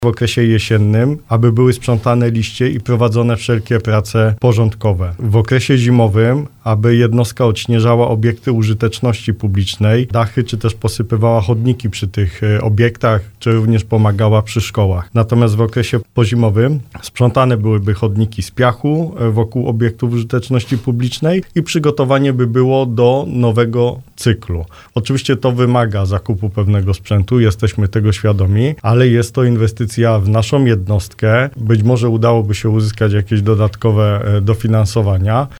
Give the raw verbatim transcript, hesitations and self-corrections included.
w okresie jesiennym, aby były sprzątane liście i prowadzone wszelkie prace porządkowe. W okresie zimowym, aby jednostka odśnieżała obiekty użyteczności publicznej, dachy czy też posypywała chodniki przy tych obiektach, czy również pomagała przy szkołach. Natomiast w okresie pozimowym sprzątane byłyby chodniki z piachu wokół obiektów użyteczności publicznej i przygotowanie by było do nowego cyklu. Oczywiście to wymaga zakupu pewnego sprzętu, jesteśmy tego świadomi, ale jest to inwestycja w naszą jednostkę. Być może udałoby się uzyskać jakieś dodatkowe dofinansowania.